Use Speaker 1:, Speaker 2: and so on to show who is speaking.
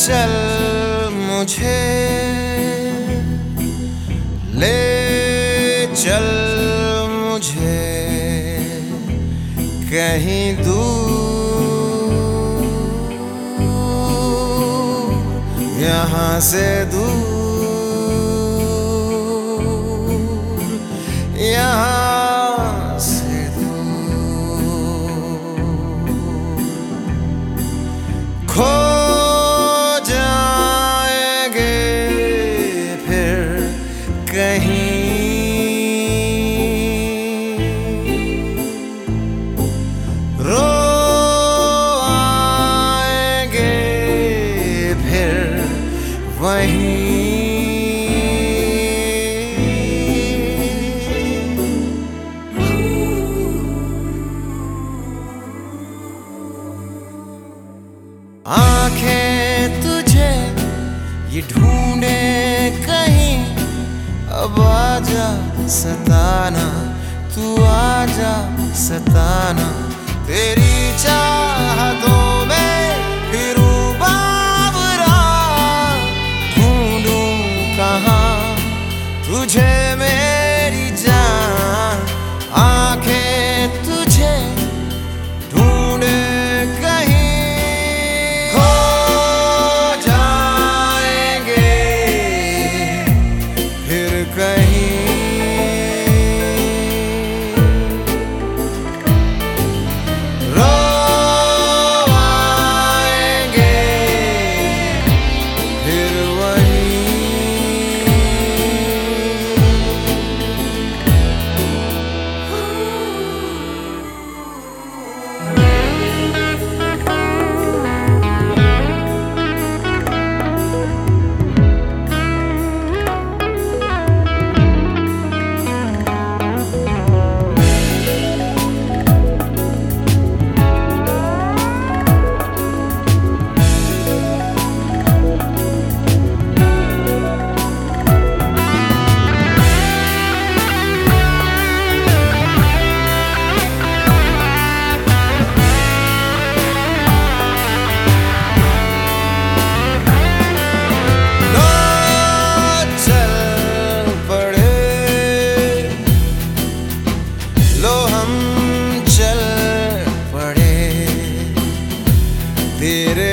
Speaker 1: चल मुझे ले चल मुझे कहीं दूर, यहाँ से दूर, यहाँ से दूर। खो जाएंगे फिर कहीं, रो आएंगे फिर वहीं। आंखें तुझे ये ढूंढे कहीं, अब आजा सताना, तू आजा सताना। तेरी चाहतों में फिरूं बावरा, ढूंढूं कहाँ तुझे मेरी जान। आंखें तुझे ढूंढे कहीं, खो जाएंगे फिर कहीं। तेरे